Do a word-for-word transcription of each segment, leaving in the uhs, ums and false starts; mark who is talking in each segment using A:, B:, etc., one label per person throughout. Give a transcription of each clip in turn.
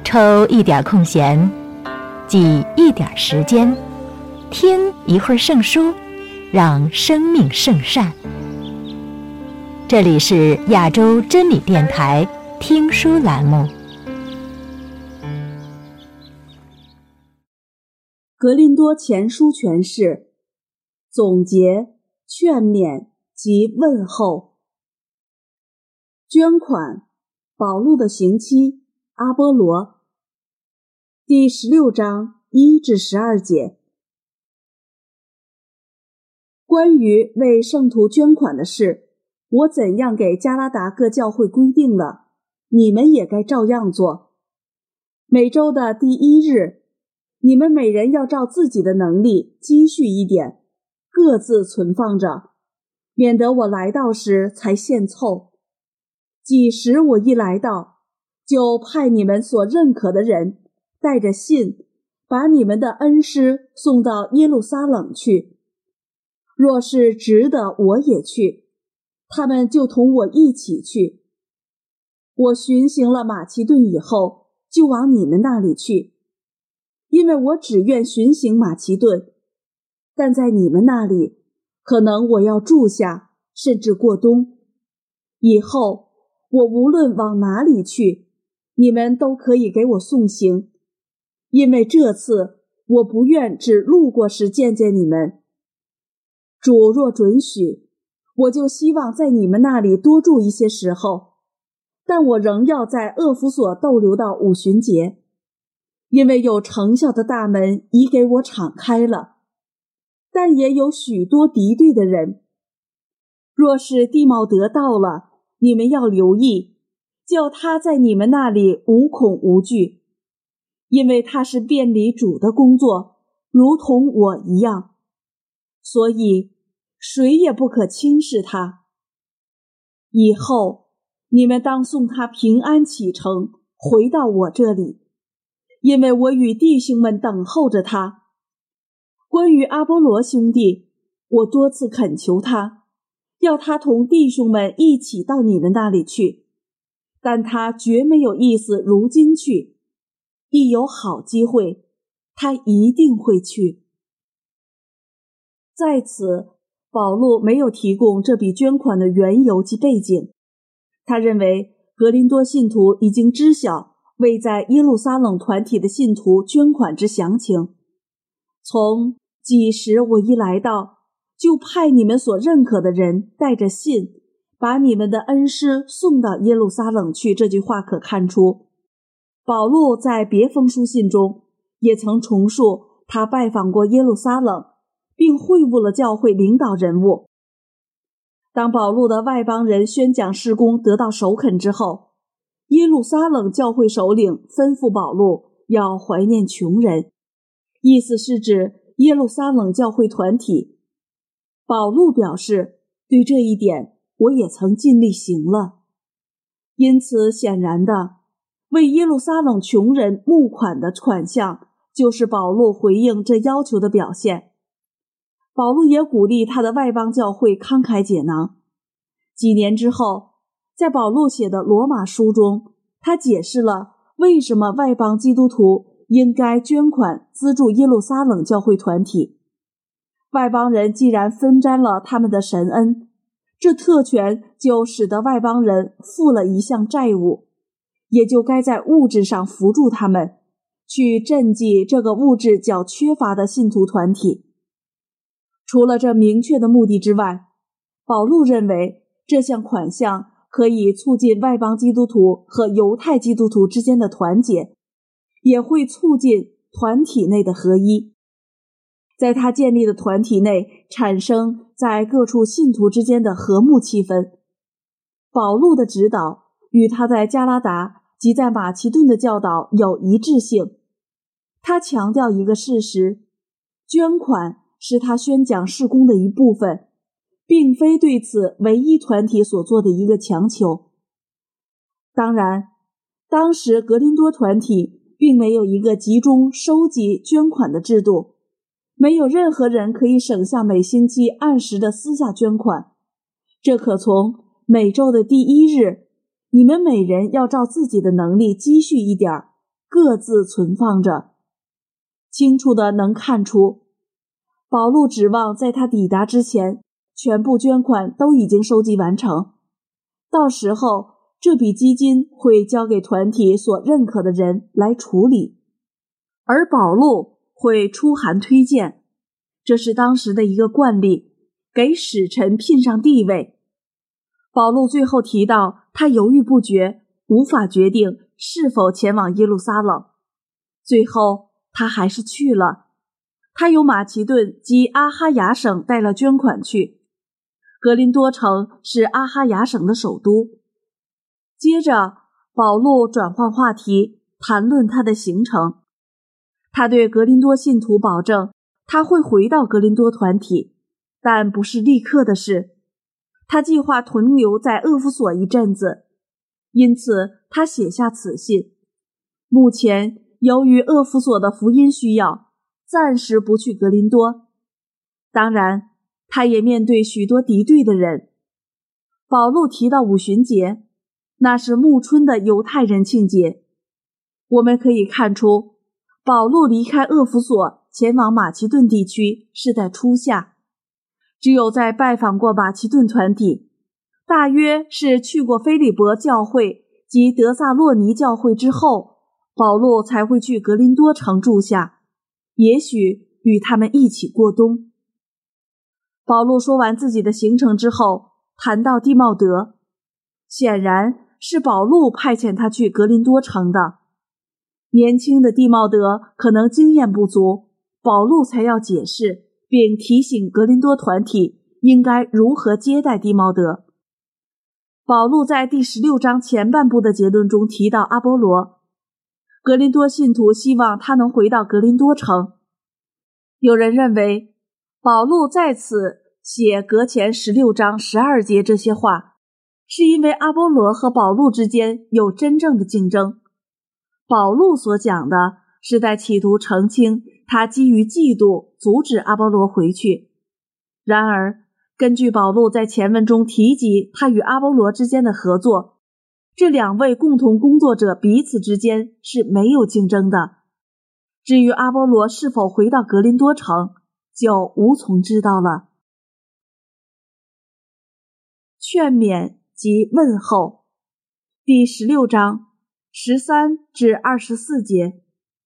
A: 抽一点空闲，挤一点时间，听一会儿圣书，让生命圣善。这里是亚洲真理电台听书栏目。
B: 格林多前书全释，总结、劝勉及问候。捐款，保禄的刑期，阿波罗。第十六章一至十二节。关于为圣徒捐款的事，我怎样给加拉达各教会规定了，你们也该照样做。每周的第一日，你们每人要照自己的能力积蓄一点，各自存放着，免得我来到时才现凑。几时我一来到，就派你们所认可的人带着信，把你们的恩师送到耶路撒冷去。若是值得我也去，他们就同我一起去。我巡行了马其顿以后，就往你们那里去，因为我只愿巡行马其顿，但在你们那里，可能我要住下，甚至过冬。以后我无论往哪里去，你们都可以给我送行，因为这次我不愿只路过时见见你们。主若准许，我就希望在你们那里多住一些时候，但我仍要在厄弗所逗留到五旬节，因为有成效的大门已给我敞开了，但也有许多敌对的人。若是弟茂德到了，你们要留意，叫他在你们那里无恐无惧，因为他是便理主的工作，如同我一样，所以谁也不可轻视他。以后你们当送他平安启程，回到我这里，因为我与弟兄们等候着他。关于阿波罗兄弟，我多次恳求他，要他同弟兄们一起到你们那里去，但他绝没有意思如今去，一有好机会，他一定会去。在此，保禄没有提供这笔捐款的缘由及背景。他认为格林多信徒已经知晓为在耶路撒冷团体的信徒捐款之详情。从几时我一来到，就派你们所认可的人带着信，把你们的恩师送到耶路撒冷去，这句话可看出，保禄在别封书信中也曾重述他拜访过耶路撒冷，并会晤了教会领导人物。当保禄的外邦人宣讲事工得到首肯之后，耶路撒冷教会首领吩咐保禄要怀念穷人，意思是指耶路撒冷教会团体。保禄表示，对这一点我也曾尽力行了。因此显然的，为耶路撒冷穷人募款的款项就是保禄回应这要求的表现。保禄也鼓励他的外邦教会慷慨解囊。几年之后，在保禄写的罗马书中，他解释了为什么外邦基督徒应该捐款资助耶路撒冷教会团体。外邦人既然分沾了他们的神恩，这特权就使得外邦人负了一项债务，也就该在物质上扶助他们，去赈济这个物质较缺乏的信徒团体。除了这明确的目的之外，保禄认为这项款项可以促进外邦基督徒和犹太基督徒之间的团结，也会促进团体内的合一，在他建立的团体内产生在各处信徒之间的和睦气氛。保禄的指导与他在加拉达及在马其顿的教导有一致性。他强调一个事实，捐款是他宣讲事工的一部分，并非对此唯一团体所做的一个强求。当然，当时格林多团体并没有一个集中收集捐款的制度，没有任何人可以省下每星期按时的私下捐款。这可从每周的第一日，你们每人要照自己的能力积蓄一点， 各自存放着。清楚的能看出，保禄指望在他抵达之前，全部捐款都已经收集完成，到时候这笔基金会交给团体所认可的人来处理，而保禄会出函推荐，这是当时的一个惯例，给使臣聘上地位。保禄最后提到，他犹豫不决，无法决定是否前往耶路撒冷，最后他还是去了。他由马其顿及阿哈雅省带了捐款去，格林多城是阿哈雅省的首都。接着保禄转换话题，谈论他的行程。他对格林多信徒保证，他会回到格林多团体，但不是立刻的事。他计划停留在厄弗所一阵子，因此他写下此信。目前由于厄弗所的福音需要，暂时不去格林多。当然，他也面对许多敌对的人。保禄提到五旬节，那是暮春的犹太人庆节。我们可以看出，保禄离开厄弗所前往马其顿地区是在初夏，只有在拜访过马其顿团体，大约是去过腓利伯教会及德萨洛尼教会之后，保禄才会去格林多城住下，也许与他们一起过冬。保禄说完自己的行程之后，谈到地茂德，显然是保禄派遣他去格林多城的。年轻的地茂德可能经验不足，保禄才要解释并提醒格林多团体应该如何接待地茂德。保禄在第十六章前半部的结论中提到阿波罗，格林多信徒希望他能回到格林多城。有人认为保禄在此写隔前十六章十二节这些话，是因为阿波罗和保禄之间有真正的竞争。保禄所讲的是在企图澄清他基于嫉妒阻止阿波罗回去。然而，根据保禄在前文中提及他与阿波罗之间的合作，这两位共同工作者彼此之间是没有竞争的。至于阿波罗是否回到格林多城，就无从知道了。劝勉及问候，第十六章十三至二十四节。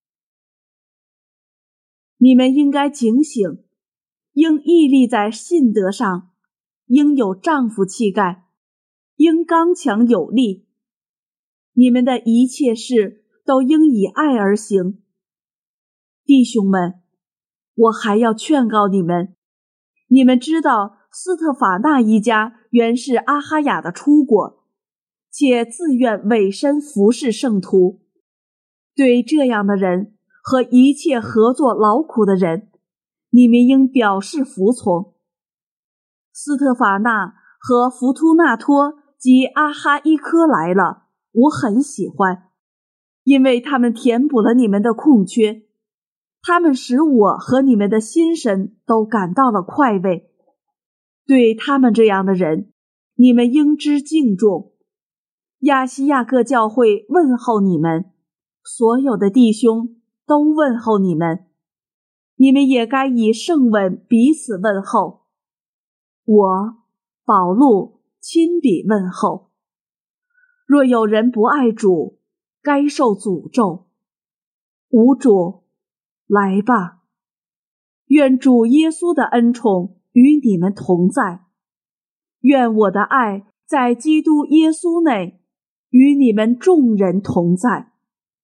B: 你们应该警醒，应屹立在信德上，应有丈夫气概，应刚强有力。你们的一切事都应以爱而行。弟兄们，我还要劝告你们，你们知道斯特法纳一家原是阿哈雅的出国，且自愿委身服侍圣徒。对这样的人和一切合作劳苦的人，你们应表示服从。斯特法纳和弗图纳托及阿哈伊科来了，我很喜欢，因为他们填补了你们的空缺，他们使我和你们的心神都感到了快慰。对他们这样的人，你们应知敬重。亚细亚各教会问候你们，所有的弟兄都问候你们，你们也该以圣吻彼此问候。我保禄亲笔问候。若有人不爱主，该受诅咒。无主，来吧，愿主耶稣的恩宠与你们同在，愿我的爱在基督耶稣内与你们众人同在。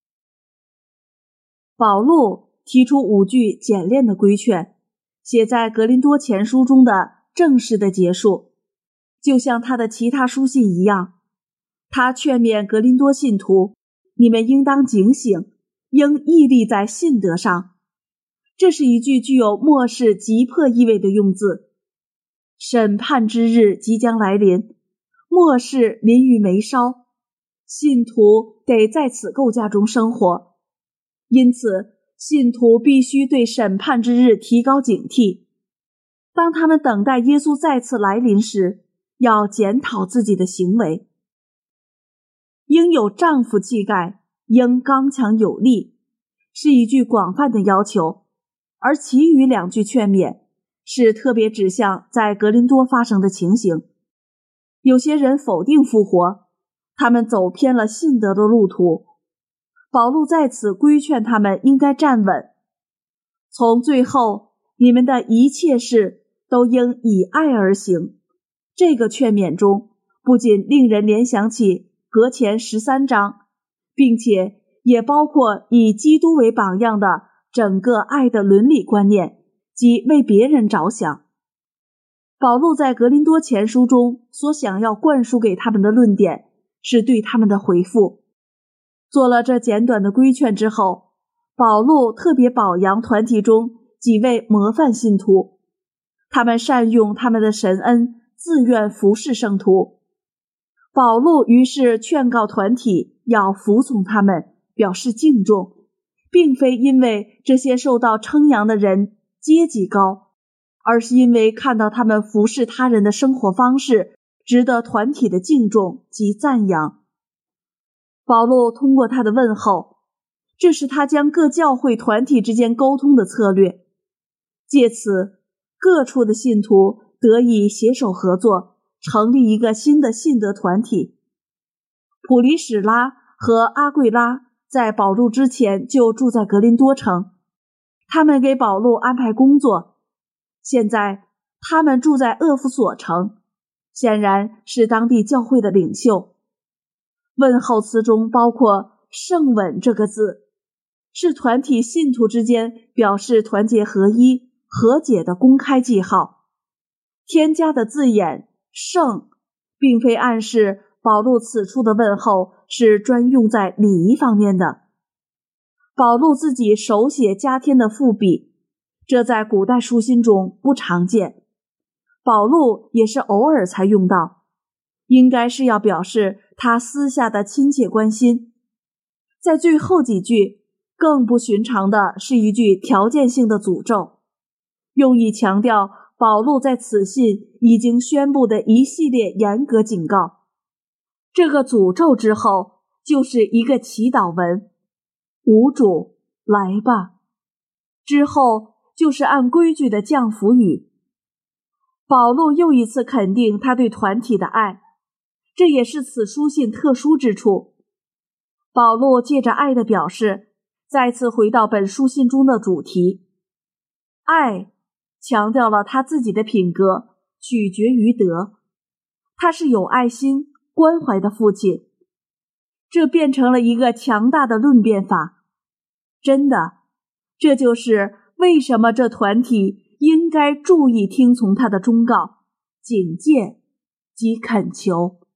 B: 保禄提出五句简练的规劝，写在格林多前书中的正式的结束，就像他的其他书信一样。他劝勉格林多信徒，你们应当警醒，应屹立在信德上。这是一句具有末世急迫意味的用字。审判之日即将来临，末世临于眉梢，信徒得在此构架中生活。因此，信徒必须对审判之日提高警惕。当他们等待耶稣再次来临时，要检讨自己的行为。应有丈夫气概， 应刚强有力，是一句广泛的要求，而其余两句劝勉是特别指向在格林多发生的情形。有些人否定复活，他们走偏了信德的路途。保禄在此规劝他们应该站稳，从最后你们的一切事都应以爱而行。这个劝勉中不仅令人联想起隔前十三章，并且也包括以基督为榜样的整个爱的伦理观念及为别人着想。保禄在格林多前书中所想要灌输给他们的论点是对他们的回复。做了这简短的规劝之后，保禄特别表扬团体中几位模范信徒，他们善用他们的神恩，自愿服侍圣徒。保禄于是劝告团体要服从他们，表示敬重，并非因为这些受到称扬的人阶级高，而是因为看到他们服侍他人的生活方式值得团体的敬重及赞扬。保禄通过他的问候，这是他将各教会团体之间沟通的策略，借此各处的信徒得以携手合作，成立一个新的信德团体。普里史拉和阿贵拉在保禄之前就住在格林多城，他们给保禄安排工作，现在他们住在厄弗所城，显然是当地教会的领袖。问候词中包括圣吻这个字，是团体信徒之间表示团结合一、和解的公开记号。添加的字眼圣，并非暗示保禄此处的问候是专用在礼仪方面的。保禄自己手写加添的附笔，这在古代书信中不常见，保禄也是偶尔才用到，应该是要表示他私下的亲切关心。在最后几句，更不寻常的是一句条件性的诅咒，用以强调保禄在此信已经宣布的一系列严格警告。这个诅咒之后就是一个祈祷文，吾主来吧，之后就是按规矩的降福语。保禄又一次肯定他对团体的爱，这也是此书信特殊之处。保禄借着爱的表示，再次回到本书信中的主题。爱强调了他自己的品格取决于德，他是有爱心、关怀的父亲。这变成了一个强大的论辩法。真的，这就是为什么这团体应该注意听从他的忠告、警戒及恳求。